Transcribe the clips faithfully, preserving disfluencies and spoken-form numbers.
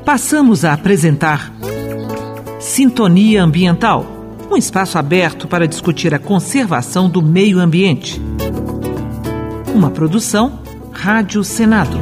Passamos a apresentar Sintonia Ambiental, um espaço aberto para discutir a conservação do meio ambiente. Uma produção Rádio Senado.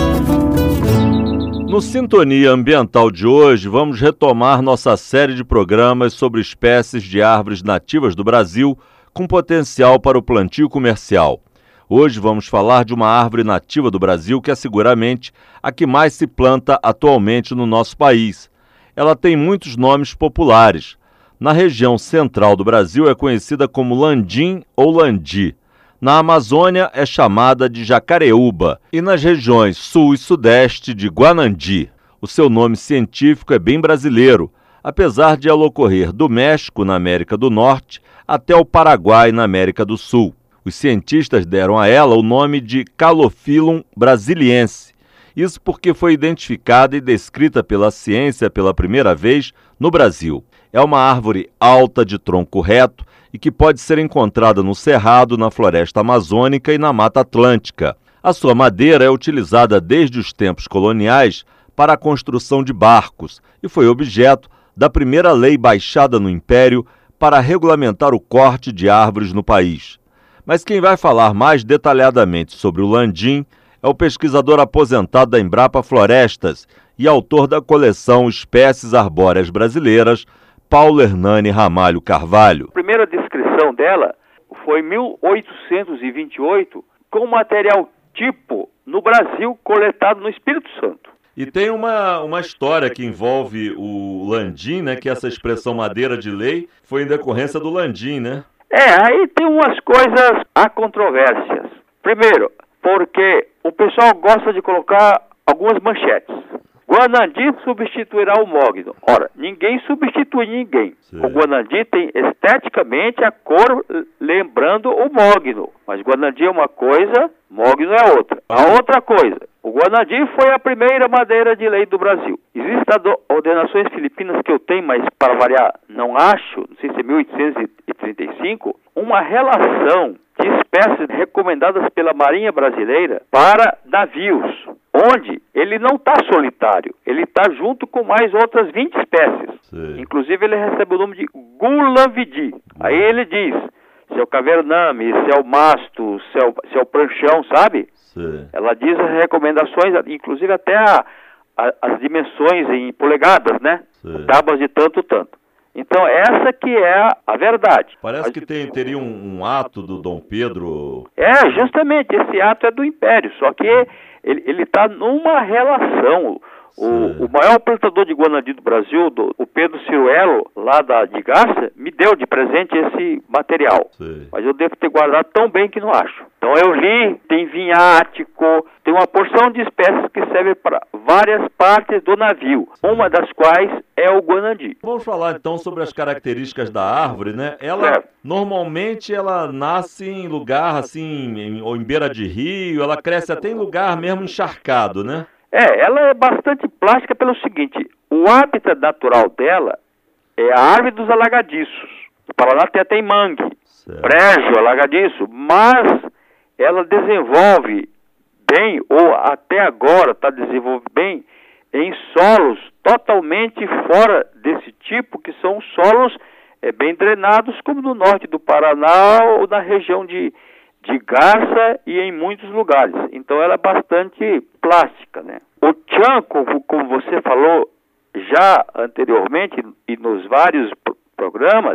No Sintonia Ambiental de hoje, vamos retomar nossa série de programas sobre espécies de árvores nativas do Brasil com potencial para o plantio comercial. Hoje vamos falar de uma árvore nativa do Brasil que é seguramente a que mais se planta atualmente no nosso país. Ela tem muitos nomes populares. Na região central do Brasil é conhecida como landim ou landi. Na Amazônia é chamada de jacareúba e nas regiões sul e sudeste de guanandi. O seu nome científico é bem brasileiro, apesar de ela ocorrer do México, na América do Norte, até o Paraguai, na América do Sul. Os cientistas deram a ela o nome de Calophyllum brasiliense. Isso porque foi identificada e descrita pela ciência pela primeira vez no Brasil. É uma árvore alta de tronco reto e que pode ser encontrada no Cerrado, na floresta amazônica e na Mata Atlântica. A sua madeira é utilizada desde os tempos coloniais para a construção de barcos e foi objeto da primeira lei baixada no Império para regulamentar o corte de árvores no país. Mas quem vai falar mais detalhadamente sobre o landim é o pesquisador aposentado da Embrapa Florestas e autor da coleção Espécies Arbóreas Brasileiras, Paulo Hernani Ramalho Carvalho. A primeira descrição dela foi em mil oitocentos e vinte e oito, com material tipo no Brasil coletado no Espírito Santo. E tem uma, uma história que envolve o landim, né, que essa expressão madeira de lei foi em decorrência do landim, né? É, aí tem umas coisas, há controvérsias. Primeiro, porque o pessoal gosta de colocar algumas manchetes. Guanandi substituirá o mogno. Ora, ninguém substitui ninguém. Sim. O guanandi tem esteticamente a cor lembrando o mogno. Mas guanandi é uma coisa, mogno é outra. A outra coisa, o guanandi foi a primeira madeira de lei do Brasil. Existem ordenações filipinas que eu tenho, mas para variar, não acho, não sei se é mil oitocentos e trinta e cinco, uma relação de espécies recomendadas pela Marinha Brasileira para navios, onde ele não está solitário, ele está junto com mais outras vinte espécies. Sim. Inclusive ele recebe o nome de gulavidi. Aí ele diz se é o cavername, se é o masto, se é o, se é o pranchão, sabe? Sim. Ela diz as recomendações, inclusive até a, a, as dimensões em polegadas, né? Sim. Tábuas de tanto, tanto. Então, essa que é a verdade. Parece que tem, teria um, um ato do Dom Pedro... É, justamente, esse ato é do Império, só que ele está numa relação. O, o maior plantador de guanandi do Brasil, do, o Pedro Ciruelo, lá da, de Garça, me deu de presente esse material. Sim. Mas eu devo ter guardado tão bem que não acho. Então eu li, tem vinhático, tem uma porção de espécies que servem para várias partes do navio, uma das quais é o guanandi. Vamos falar então sobre as características da árvore, né? Ela, é. Normalmente ela nasce em lugar assim, em, ou em beira de rio, ela cresce até em lugar mesmo encharcado, né? É, ela é bastante plástica pelo seguinte, o hábitat natural dela é a árvore dos alagadiços. No Paraná tem até em mangue, certo. Brejo, alagadiço, mas ela desenvolve bem, ou até agora está desenvolvendo bem, em solos totalmente fora desse tipo, que são solos é, bem drenados, como no norte do Paraná ou na região de... de Garça e em muitos lugares. Então ela é bastante plástica, né? O tchan, como, como você falou já anteriormente e nos vários p- programas,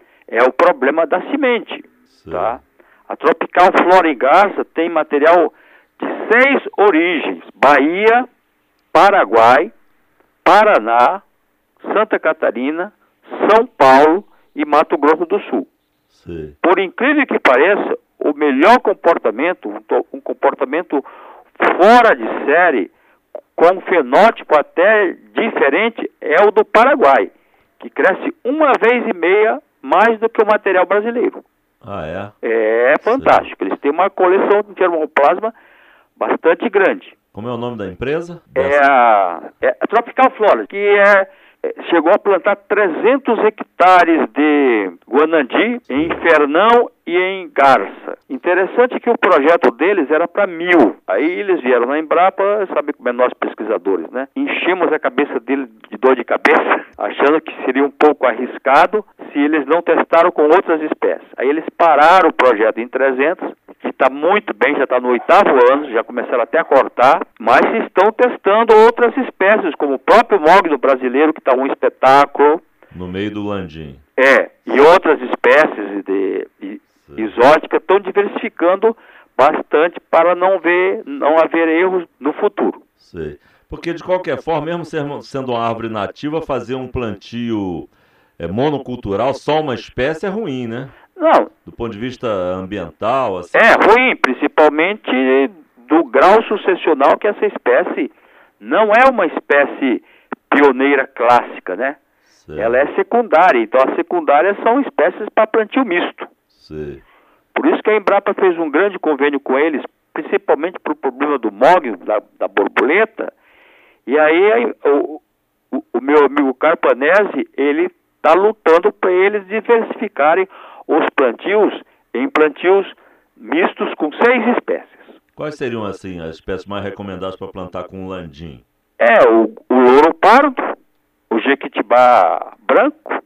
é o problema da semente, tá? A Tropical Flora em Garça tem material de seis origens: Bahia, Paraguai, Paraná, Santa Catarina, São Paulo e Mato Grosso do Sul. Sim. Por incrível que pareça, o melhor comportamento, um comportamento fora de série, com um fenótipo até diferente, é o do Paraguai, que cresce uma vez e meia mais do que o material brasileiro. Ah, é? É fantástico. Sim. Eles têm uma coleção de germoplasma bastante grande. Como é o nome da empresa? É a, é a Tropical Flora, que é, chegou a plantar trezentos hectares de guanandi em Fernão e em Garça. Interessante que o projeto deles era para mil. Aí eles vieram na Embrapa, sabe como é nós pesquisadores, né? Enchemos a cabeça deles de dor de cabeça, achando que seria um pouco arriscado se eles não testaram com outras espécies. Aí eles pararam o projeto em trezentos, que está muito bem, já está no oitavo ano, já começaram até a cortar, mas estão testando outras espécies, como o próprio mogno brasileiro, que está um espetáculo. No meio do landim. É, e outras espécies de, de exóticas estão diversificando bastante para não, ver, não haver erros no futuro. Sei. Porque, de qualquer forma, mesmo sendo uma árvore nativa, fazer um plantio é, monocultural, só uma espécie, é ruim, né? Não. Do ponto de vista ambiental, assim. É ruim, principalmente do grau sucessional que essa espécie não é uma espécie pioneira clássica, né? Certo. Ela é secundária, então as secundárias são espécies para plantio misto. Sim. Por isso que a Embrapa fez um grande convênio com eles, principalmente para o problema do mogno, da, da borboleta. E aí, aí o, o, o meu amigo Carpanese, ele está lutando para eles diversificarem os plantios em plantios mistos com seis espécies. Quais seriam, assim, as espécies mais recomendadas para plantar com landim? É, o, o louro pardo, o jequitibá branco,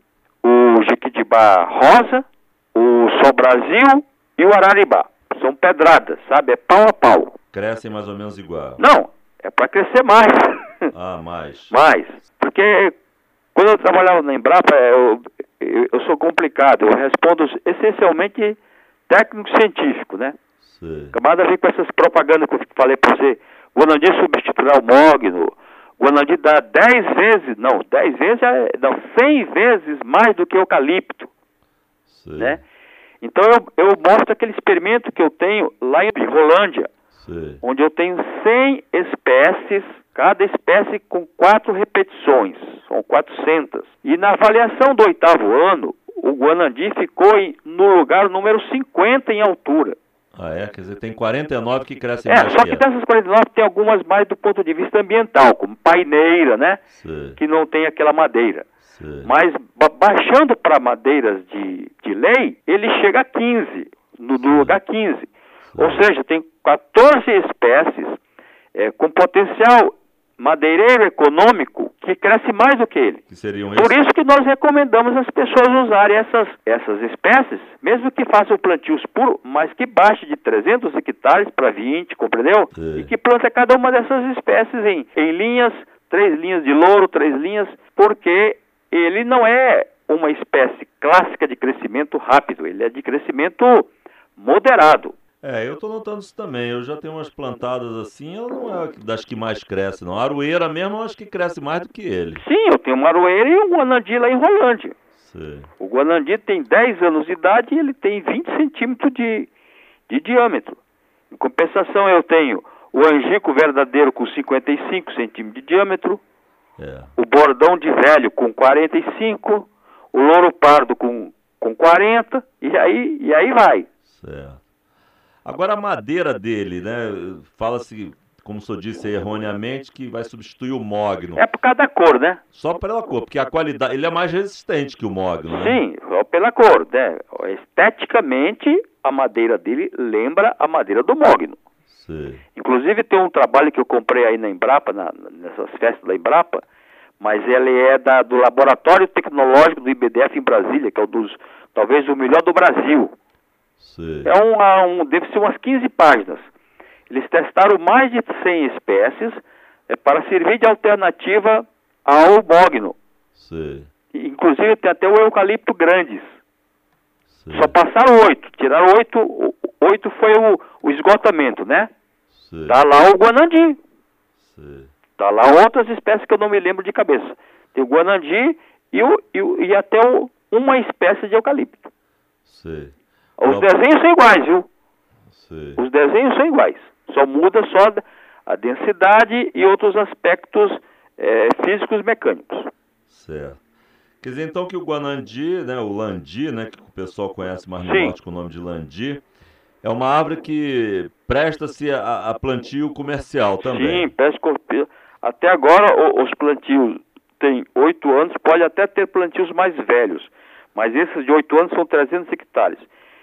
o jequitibá rosa, o sol-brasil e o araribá. São pedradas, sabe? É pau a pau. Crescem mais ou menos igual? Não, é para crescer mais. Ah, mais. Mais. Porque quando eu trabalhava na Embrapa, eu, eu, eu sou complicado. Eu respondo essencialmente técnico-científico, né? Sim. Camarada vem com essas propagandas que eu falei para você. Guanandi substituirá o mogno. Guanandi dá dez vezes, não, dez vezes, não, cem vezes mais do que eucalipto. Sim. Né? Então eu, eu mostro aquele experimento que eu tenho lá em Rolândia, Sim. onde eu tenho cem espécies, cada espécie com quatro repetições, são quatrocentas. E na avaliação do oitavo ano, o Guanandi ficou em, no lugar número cinquenta em altura. Ah, é? Quer dizer, tem quarenta e nove que crescem é, mais só que, que dessas quarenta e nove tem algumas mais do ponto de vista ambiental, como paineira, né? Sim. Que não tem aquela madeira. Sim. Mas ba baixando para madeiras de, de lei, ele chega a quinze, no, no lugar quinze. Sim. Ou seja, tem quatorze espécies é, com potencial madeireiro econômico que cresce mais do que ele. Que seriam Por esses? isso que nós recomendamos as pessoas usarem essas, essas espécies, mesmo que façam plantios puros, mas que baixe de trezentos hectares para vinte, compreendeu? Sim. E que planta cada uma dessas espécies em, em linhas, três linhas de louro, três linhas, porque ele não é uma espécie clássica de crescimento rápido, ele é de crescimento moderado. É, eu tô notando isso também. Eu já tenho umas plantadas assim, ela não é das que mais cresce, não. A aroeira mesmo, eu acho que cresce mais do que ele. Sim, eu tenho uma aroeira e um guanandi lá em Rolândia. Sim. O guanandi tem dez anos de idade e ele tem vinte centímetros de, de diâmetro. Em compensação, eu tenho o angico verdadeiro com cinquenta e cinco centímetros de diâmetro, É. o bordão de velho com quarenta e cinco, o louro pardo com, com quarenta, e aí, e aí vai. Certo. Agora a madeira dele, né? Fala-se, como o senhor disse erroneamente, que vai substituir o mogno. É por causa da cor, né? Só pela cor, porque a qualidade, ele é mais resistente que o mogno, né? Sim, só pela cor, né? Esteticamente, a madeira dele lembra a madeira do mogno. Sim. Inclusive tem um trabalho que eu comprei aí na Embrapa, na, nessas festas da Embrapa, mas ele é da, do Laboratório Tecnológico do I B D F em Brasília, que é o dos, talvez o melhor do Brasil. Sim. É um, um, deve ser umas quinze páginas. Eles testaram mais de cem espécies é, para servir de alternativa ao mogno. Sim. Inclusive tem até o eucalipto grandes. Sim. Só passaram oito. Tiraram oito. Oito foi o, o esgotamento, né? Sim. Tá lá o guanandi. Sim. Tá lá outras espécies que eu não me lembro de cabeça. Tem o guanandi e, o, e, o, e até o, uma espécie de eucalipto. Sim. Os Não... desenhos são iguais, viu? Sim. Os desenhos são iguais. Só muda só a densidade e outros aspectos é, físicos mecânicos. Certo. Quer dizer, então, que o guanandi, né, o landi, né, que o pessoal conhece mais no Sim. norte com o nome de landi, é uma árvore que presta-se a, a plantio comercial também. Sim, pesca, até agora o, os plantios têm oito anos, pode até ter plantios mais velhos, mas esses de oito anos são trezentos hectares.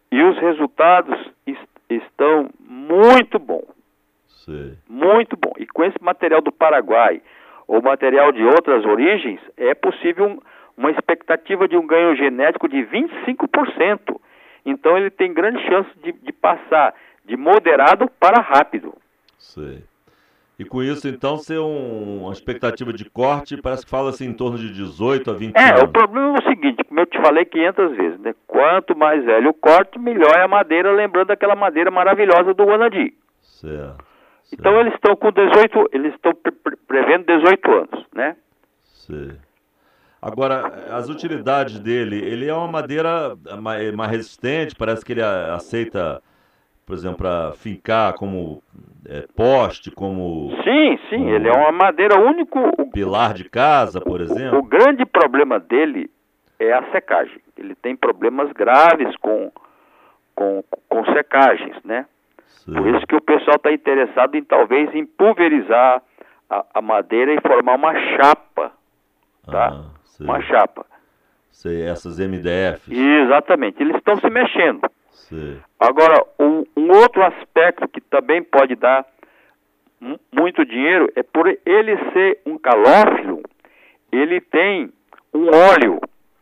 e os resultados est estão muito bons. Sim. Muito bom. E com esse material do Paraguai, ou material de outras origens, é possível um, uma expectativa de um ganho genético de vinte e cinco por cento. Então ele tem grande chance de, de passar de moderado para rápido. Sim. E com isso, então, ser um, uma expectativa de corte, parece que fala assim em torno de dezoito a vinte é, anos. É, o problema é o seguinte, como eu te falei quinhentas vezes, né? Quanto mais velho o corte, melhor é a madeira, lembrando daquela madeira maravilhosa do Guanandi. Certo. Então certo. Eles estão com dezoito, eles estão pre pre prevendo dezoito anos, né? Sim. Agora, as utilidades dele, ele é uma madeira mais, mais resistente, parece que ele aceita, por exemplo, para fincar como é, poste, como... Sim, sim, como ele é uma madeira único... Pilar de casa, por exemplo. O, o grande problema dele é a secagem. Ele tem problemas graves com, com, com secagens, né? Sim. Por isso que o pessoal está interessado em talvez em pulverizar a, a madeira e formar uma chapa, tá? Ah, uma chapa. Sei, essas M D Fs. Exatamente, eles estão se mexendo. Sim. Agora, um, um outro aspecto que também pode dar muito dinheiro é por ele ser um calófilo, ele tem um óleo.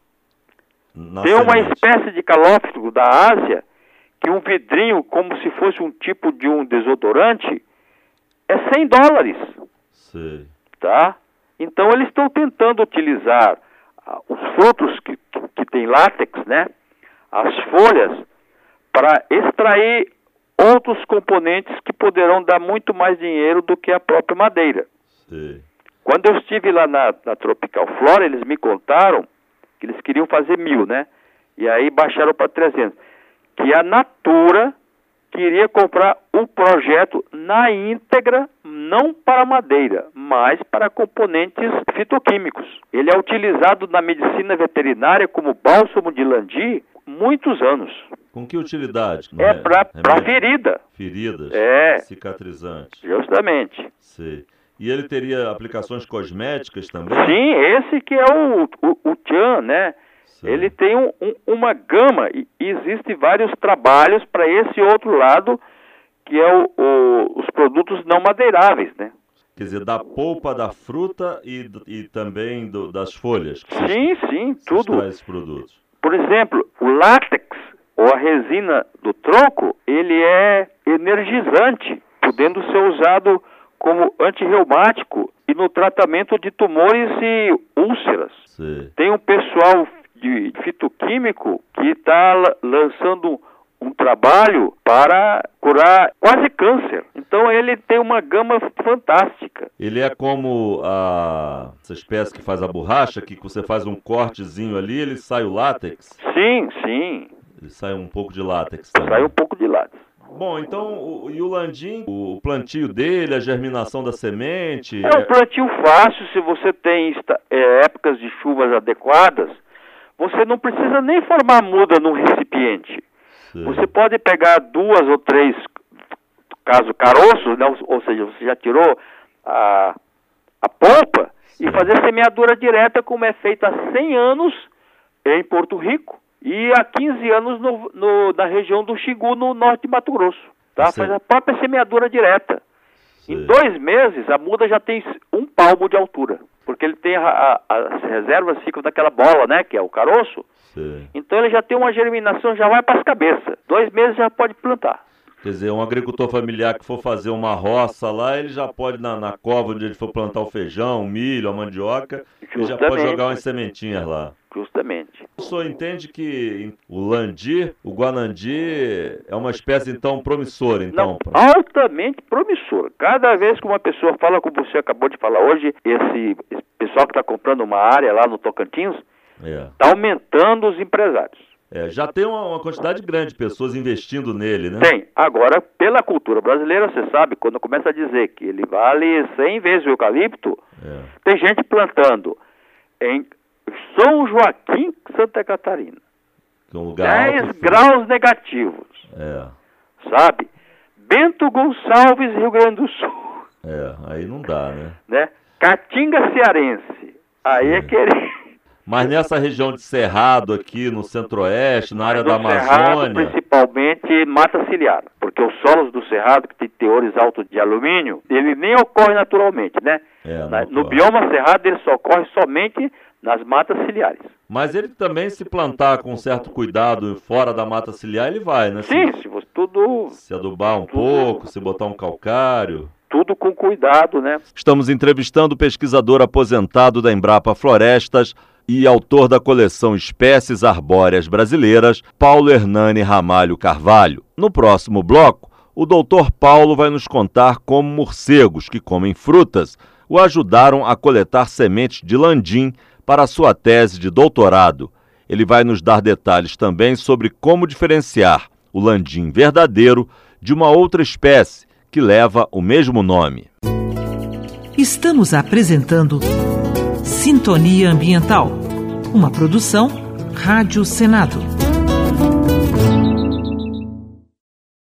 Na tem uma semente. espécie de calófilo da Ásia que um vidrinho, como se fosse um tipo de um desodorante, é cem dólares. Sim. Tá? Então eles estão tentando utilizar ah, os frutos que, que, que tem látex, né? As folhas, para extrair outros componentes que poderão dar muito mais dinheiro do que a própria madeira. Sim. Quando eu estive lá na, na Tropical Flora, eles me contaram que eles queriam fazer mil, né? E aí baixaram para trezentos. Que a Natura queria comprar o projeto na íntegra, não para madeira, mas para componentes fitoquímicos. Ele é utilizado na medicina veterinária como bálsamo de Landi muitos anos. Com que utilidade? É, é para ferida. Feridas? É. Cicatrizantes. Justamente. Sim. E ele teria aplicações cosméticas também? Sim, esse que é o, o, o Tchan, né? Sim. Ele tem um, um, uma gama e existem vários trabalhos para esse outro lado, que é o, o, os produtos não madeiráveis, né? Quer dizer, da polpa da fruta e, e também do, das folhas? Que sim, se, sim, se tudo. Esses produtos. Por exemplo, o látex ou a resina do tronco, ele é energizante, podendo ser usado como antirreumático e no tratamento de tumores e úlceras. Sim. Tem um pessoal de fitoquímico que está lançando um trabalho para curar quase câncer. Então ele tem uma gama fantástica. Ele é como a, essa espécie que faz a borracha, que você faz um cortezinho ali, ele sai o látex? Sim, sim. Ele sai um pouco de látex também. Sai um pouco de látex. Bom, então, o, e o landim, o plantio dele, a germinação da semente... É um plantio fácil, se você tem é, épocas de chuvas adequadas, você não precisa nem formar muda no recipiente. Sim. Você pode pegar duas ou três, caso caroços, né? ou, ou seja, você já tirou a, a polpa, sim, e fazer semeadura direta, como é feito há cem anos em Porto Rico. E há quinze anos no, no, na região do Xingu, no norte de Mato Grosso. Tá? Faz a própria semeadura direta. Sim. Em dois meses, a muda já tem um palmo de altura. Porque ele tem a, a, as reservas ficam daquela bola, né? Que é o caroço. Sim. Então ele já tem uma germinação, já vai para as cabeças. Dois meses já pode plantar. Quer dizer, um agricultor familiar que for fazer uma roça lá, ele já pode, na, na cova onde ele for plantar o feijão, o milho, a mandioca, justamente, ele já pode jogar umas sementinhas lá. Justamente. O senhor entende que o landi, o guanandi, é uma espécie, então, promissora, então? Não, altamente promissora. Cada vez que uma pessoa fala, como você acabou de falar hoje, esse, esse pessoal que está comprando uma área lá no Tocantins, está é. aumentando os empresários. É, já tem uma, uma quantidade grande de pessoas investindo nele, né? Tem. Agora, pela cultura brasileira, você sabe, quando começa a dizer que ele vale cem vezes o eucalipto, é. tem gente plantando em São Joaquim, Santa Catarina. Que é um lugar dez graus negativos. É. Sabe? Bento Gonçalves, Rio Grande do Sul. É, aí não dá, né? né? Caatinga cearense. Aí é, é querer... Mas nessa região de Cerrado aqui, no centro-oeste, na área no da Amazônia... Cerrado, principalmente mata ciliar, porque os solos do Cerrado, que tem teores altos de alumínio, ele nem ocorre naturalmente, né? É, Na, no bioma Cerrado ele só ocorre somente nas matas ciliares. Mas ele também, se plantar com certo cuidado fora da mata ciliar, ele vai, né? Sim, se você tudo... Se adubar um tudo, pouco, se botar um calcário... Tudo com cuidado, né? Estamos entrevistando o pesquisador aposentado da Embrapa Florestas e autor da coleção Espécies Arbóreas Brasileiras, Paulo Hernani Ramalho Carvalho. No próximo bloco, o doutor Paulo vai nos contar como morcegos que comem frutas o ajudaram a coletar sementes de landim para sua tese de doutorado. Ele vai nos dar detalhes também sobre como diferenciar o landim verdadeiro de uma outra espécie que leva o mesmo nome. Estamos apresentando Sintonia Ambiental, uma produção Rádio Senado.